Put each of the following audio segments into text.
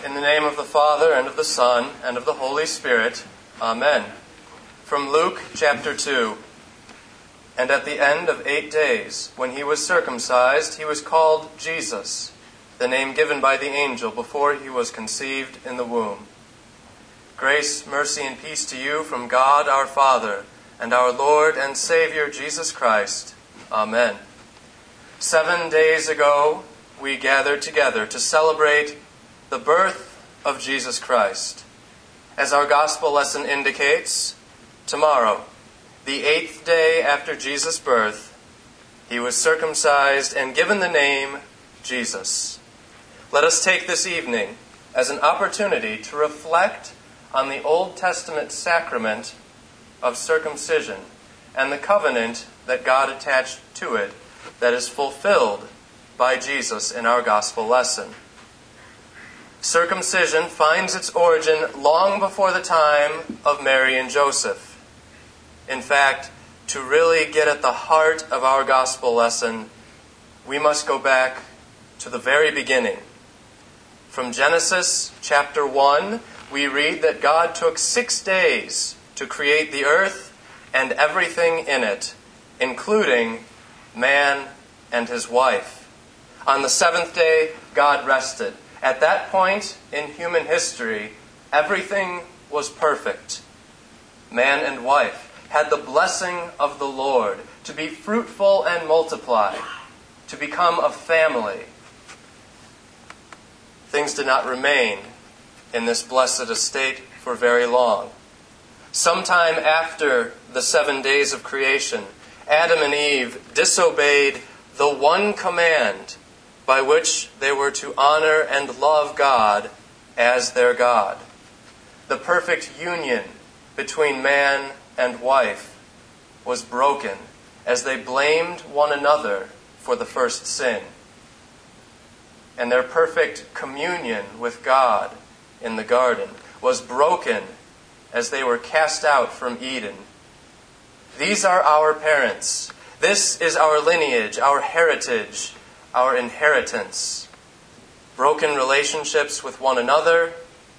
In the name of the Father, and of the Son, and of the Holy Spirit. Amen. From Luke chapter 2. And at the end of 8 days, when he was circumcised, he was called Jesus, the name given by the angel before he was conceived in the womb. Grace, mercy, and peace to you from God our Father, and our Lord and Savior Jesus Christ. Amen. 7 days ago, we gathered together to celebrate the birth of Jesus Christ. As our gospel lesson indicates, tomorrow, the 8th day after Jesus' birth, he was circumcised and given the name Jesus. Let us take this evening as an opportunity to reflect on the Old Testament sacrament of circumcision and the covenant that God attached to it that is fulfilled by Jesus in our gospel lesson. Circumcision finds its origin long before the time of Mary and Joseph. In fact, to really get at the heart of our gospel lesson, we must go back to the very beginning. From Genesis chapter 1, we read that God took 6 days to create the earth and everything in it, including man and his wife. On the 7th day, God rested. At that point in human history, everything was perfect. Man and wife had the blessing of the Lord to be fruitful and multiply, to become a family. Things did not remain in this blessed estate for very long. Sometime after the 7 days of creation, Adam and Eve disobeyed the one command by which they were to honor and love God as their God. The perfect union between man and wife was broken as they blamed one another for the first sin. And their perfect communion with God in the garden was broken as they were cast out from Eden. These are our parents. This is our lineage, our heritage, our inheritance. Broken relationships with one another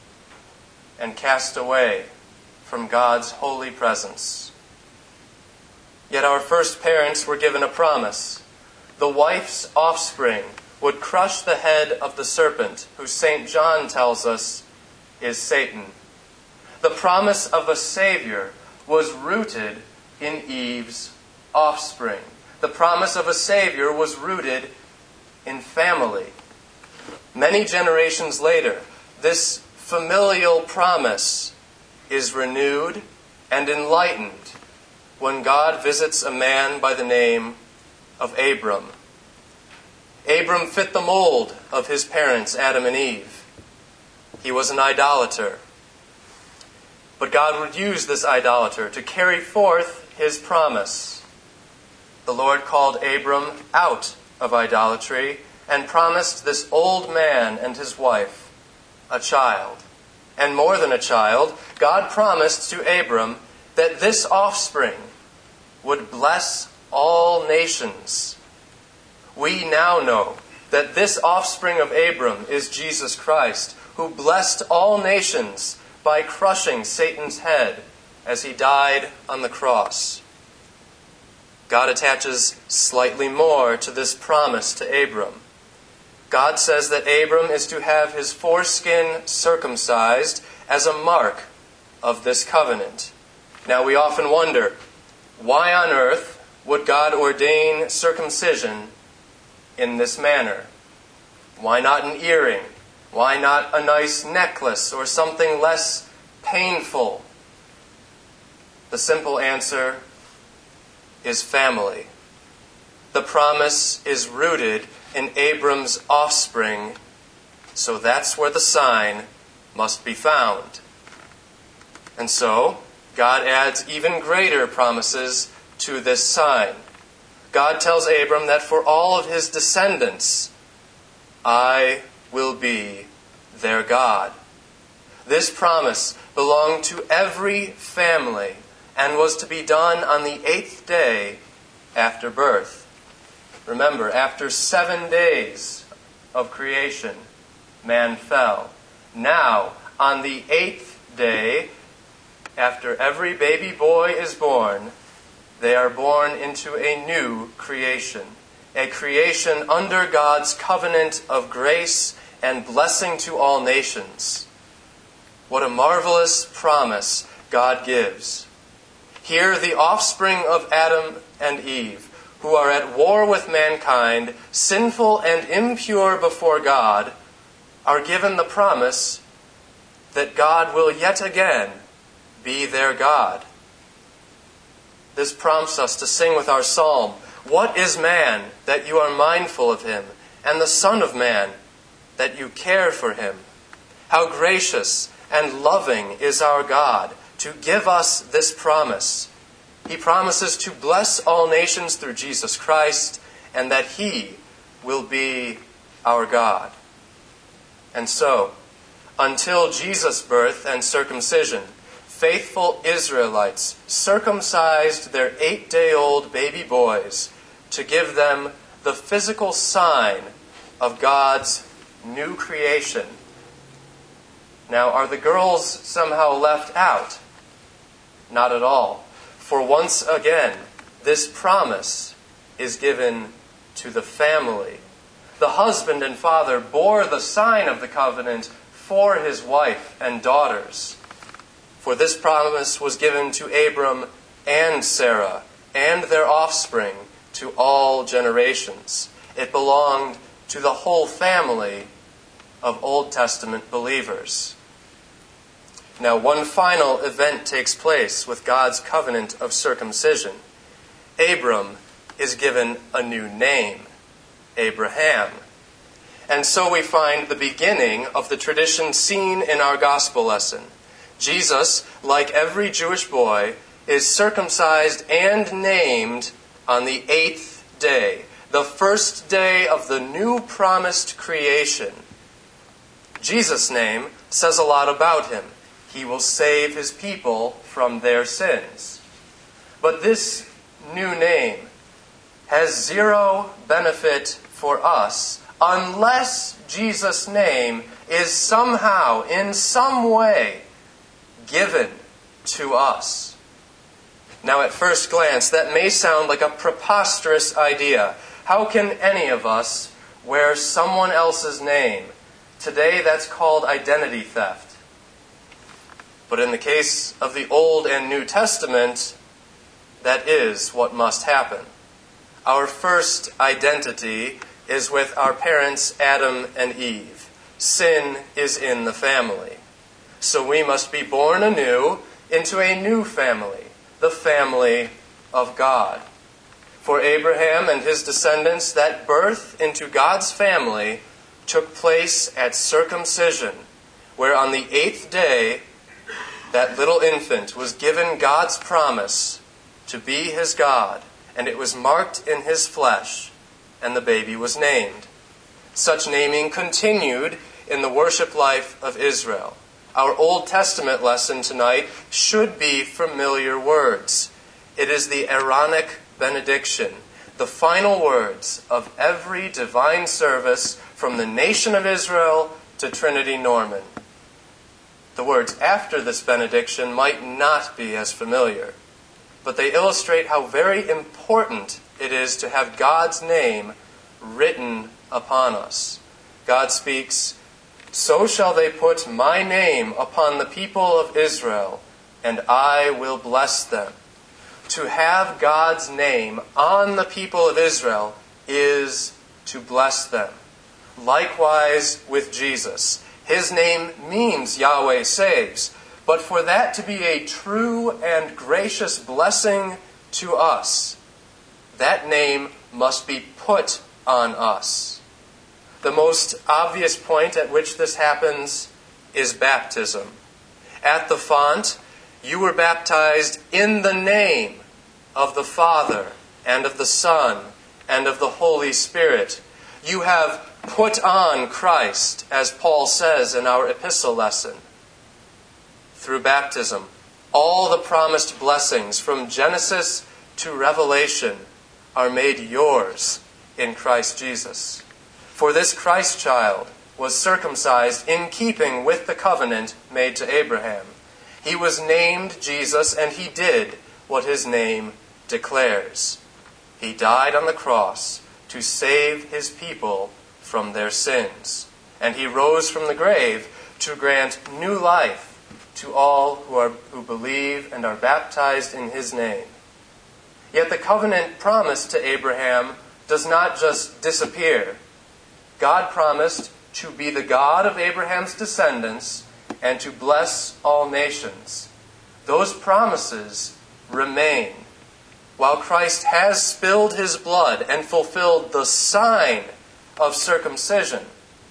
and cast away from God's holy presence. Yet our first parents were given a promise. The wife's offspring would crush the head of the serpent, who St. John tells us is Satan. The promise of a Savior was rooted in Eve's offspring. The promise of a Savior was rooted in family. Many generations later, this familial promise is renewed and enlightened when God visits a man by the name of Abram. Abram fit the mold of his parents, Adam and Eve. He was an idolater. But God would use this idolater to carry forth his promise. The Lord called Abram out of idolatry and promised this old man and his wife a child. And more than a child, God promised to Abram that this offspring would bless all nations. We now know that this offspring of Abram is Jesus Christ, who blessed all nations by crushing Satan's head as he died on the cross. God attaches slightly more to this promise to Abram. God says that Abram is to have his foreskin circumcised as a mark of this covenant. Now we often wonder, why on earth would God ordain circumcision in this manner? Why not an earring? Why not a nice necklace or something less painful? The simple answer is family. The promise is rooted in Abram's offspring, so that's where the sign must be found. And so, God adds even greater promises to this sign. God tells Abram that for all of his descendants, I will be their God. This promise belonged to every family and was to be done on the 8th day after birth. Remember, after 7 days of creation, man fell. Now, on the 8th day, after every baby boy is born, they are born into a new creation, a creation under God's covenant of grace and blessing to all nations. What a marvelous promise God gives. Here, the offspring of Adam and Eve, who are at war with mankind, sinful and impure before God, are given the promise that God will yet again be their God. This prompts us to sing with our psalm, "What is man that you are mindful of him, and the Son of Man that you care for him? How gracious and loving is our God to give us this promise. He promises to bless all nations through Jesus Christ, and that He will be our God." And so, until Jesus' birth and circumcision, faithful Israelites circumcised their 8-day-old baby boys to give them the physical sign of God's new creation. Now, are the girls somehow left out? Not at all. For once again, this promise is given to the family. The husband and father bore the sign of the covenant for his wife and daughters. For this promise was given to Abram and Sarah and their offspring to all generations. It belonged to the whole family of Old Testament believers. Now, one final event takes place with God's covenant of circumcision. Abram is given a new name, Abraham. And so we find the beginning of the tradition seen in our gospel lesson. Jesus, like every Jewish boy, is circumcised and named on the 8th day, the first day of the new promised creation. Jesus' name says a lot about him. He will save his people from their sins. But this new name has zero benefit for us unless Jesus' name is somehow, in some way, given to us. Now, at first glance, that may sound like a preposterous idea. How can any of us wear someone else's name? Today, that's called identity theft. But in the case of the Old and New Testament, that is what must happen. Our first identity is with our parents Adam and Eve. Sin is in the family. So we must be born anew into a new family, the family of God. For Abraham and his descendants, that birth into God's family took place at circumcision, where on the 8th day, that little infant was given God's promise to be his God, and it was marked in his flesh, and the baby was named. Such naming continued in the worship life of Israel. Our Old Testament lesson tonight should be familiar words. It is the Aaronic benediction, the final words of every divine service from the nation of Israel to Trinity Norman. The words after this benediction might not be as familiar, but they illustrate how very important it is to have God's name written upon us. God speaks, "So shall they put my name upon the people of Israel, and I will bless them." To have God's name on the people of Israel is to bless them. Likewise with Jesus. His name means Yahweh saves, but for that to be a true and gracious blessing to us, that name must be put on us. The most obvious point at which this happens is baptism. At the font, you were baptized in the name of the Father and of the Son and of the Holy Spirit. You have put on Christ, as Paul says in our epistle lesson. Through baptism, all the promised blessings from Genesis to Revelation are made yours in Christ Jesus. For this Christ child was circumcised in keeping with the covenant made to Abraham. He was named Jesus, and he did what his name declares. He died on the cross to save his people from their sins. And he rose from the grave to grant new life to all who believe and are baptized in his name. Yet the covenant promised to Abraham does not just disappear. God promised to be the God of Abraham's descendants and to bless all nations. Those promises remain. While Christ has spilled his blood and fulfilled the sign of circumcision,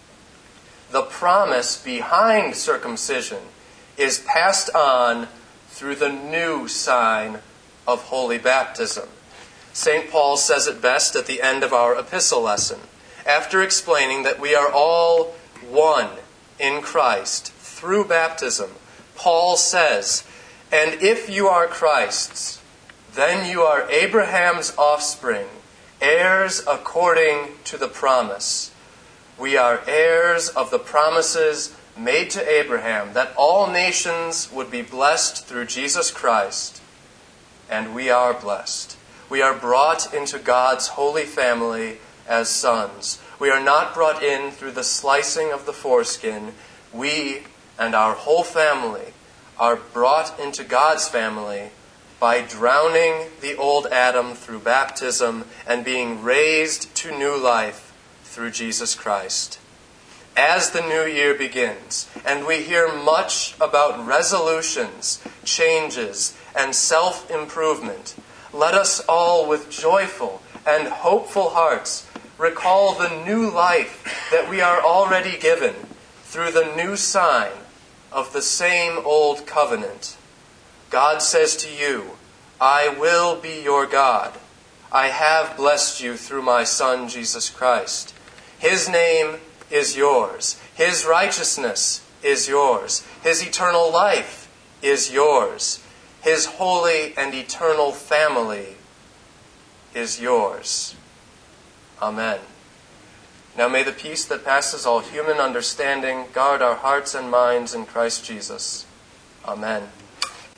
the promise behind circumcision is passed on through the new sign of holy baptism. St. Paul says it best at the end of our epistle lesson, after explaining that we are all one in Christ through baptism. Paul says, "And if you are Christ's, then you are Abraham's offspring, heirs according to the promise." We are heirs of the promises made to Abraham that all nations would be blessed through Jesus Christ. And we are blessed. We are brought into God's holy family as sons. We are not brought in through the slicing of the foreskin. We and our whole family are brought into God's family by drowning the old Adam through baptism and being raised to new life through Jesus Christ. As the new year begins, and we hear much about resolutions, changes, and self-improvement, let us all with joyful and hopeful hearts recall the new life that we are already given through the new sign of the same old covenant. God says to you, "I will be your God. I have blessed you through my Son, Jesus Christ. His name is yours. His righteousness is yours. His eternal life is yours. His holy and eternal family is yours." Amen. Now may the peace that passes all human understanding guard our hearts and minds in Christ Jesus. Amen.